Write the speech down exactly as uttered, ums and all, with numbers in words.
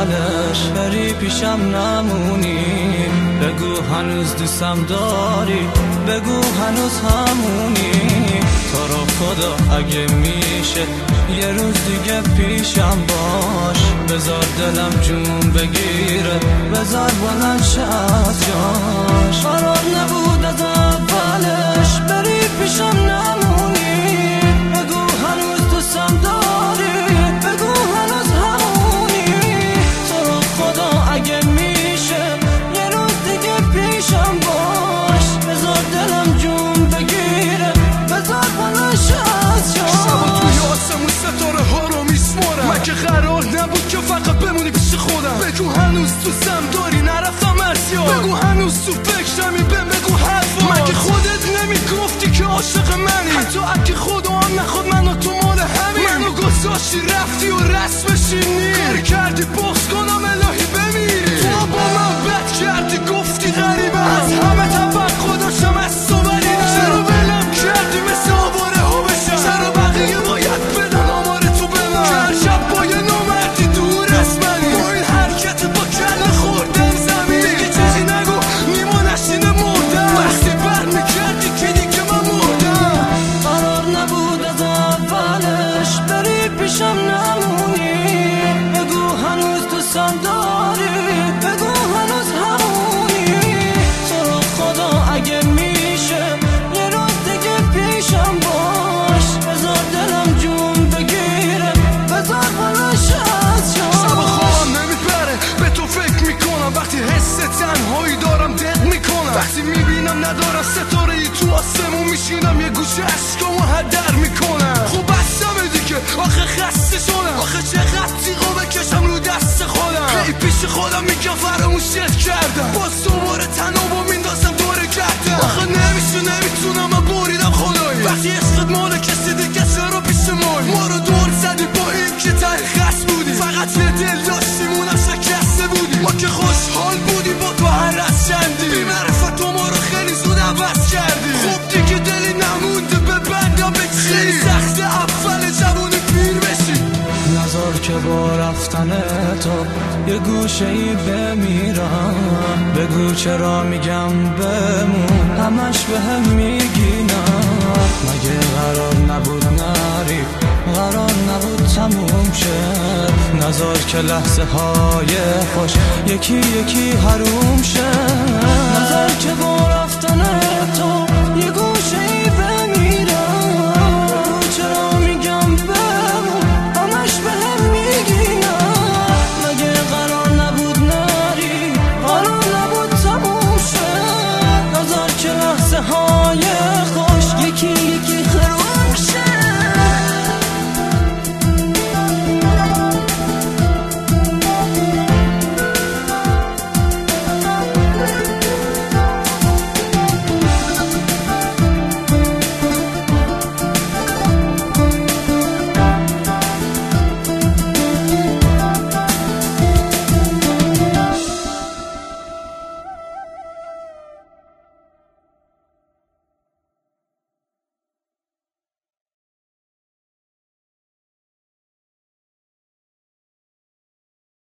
اولش بری پیشم نمونی، بگو هنوز دوستم داری، بگو هنوز همونی. تو رو خدا اگه میشه یه روز دیگه پیشم باش، بذار دلم جون بگیره، بذار بلند شه از جاش. قرار نبود از اولش بری پیشم نمونی، بگو هنوز دوستم داری، بگو هنوز همونی. تو رو خدا اگه میشه یه روز دیگه پیشم باش، بذار دلم جون بگیره، بذار بلند شه از جاش. شبا توی آسمون ستاره ها رو میسمارم، من که قرار نبود که فقط بمونی پیش خودم. بگو هنوز دوستم داری نرفتم از یاد، بگو هنوز تو فکرمی، بهم بگو حرفات. مگه خودت نمیگفتی که عاشق منی؟ حتی اگه خدا هم نخواد منو تو مال همین، منو گذاشتی رفتی و رسمش اینی. کاری کردی بغض کنم الهی بمیری، تو با من بد کردی گفتی غریبه، از همه توقع داشتم از تو بریدم. چرا ولم کردی مثل آواره ها بشم؟ چرا بقیه باید بدن آمار تو به من؟ که هر شب با یه نامردی دور از منی، با این حرکت با کله خوردن زمین. دیگه چیزی نگو نیما نشینه مردم، وقتی بر میکردی که دیگه من مردم. قرار نبود از اولش بری پیشم نمونی، بگو هنوز دوستم داری، بگو هنوز همونی. تو رو خدا اگه میشه یه روز دیگه پیشم باش، بذار دلم جون بگیره، بذار بلند شه از جاش. شب خوابم نمیپره به تو فکر میکنم، وقتی حس تنهایی دارم دق میکنم، وقتی میبینم ندارم ستاره ای تو آسمون، میشینم یه گوشه عشقامو هدر میکنم. خب بستمه دیگه آخه خسته شدم، آخه چقدر تیغو بکشم رو دست خودم. ای پیش خودم میگم فراموشت کردم، باز دوباره تنابو میندازم دور کردم. آخه نمیشه نمیتونم من بریدم خدایی، وقتی عشقت مال کسی دیگه چرا پیش مایی؟ ما رو دور زدی با این که ته خست بودی، فقط یه دل داشتیم اونم شکسته بودی. ما که خوشحال بودیم با تو هر از چندی، بی معرفت تو ما رو خیلی زود عوض کردی. خب دیگه دلی نمونده به بندم به چی؟ خیلی سخته اول جوونی پیر بشی. نذار که با رفتن تو یه گوشه ای بمیرم، بگو چرا میگم بمون، همش به هم میگی نه. مگه قرار نبود نری، قرار نبود تموم شه، نذار که لحظه های خوش یکی یکی حروم شه. نذار که با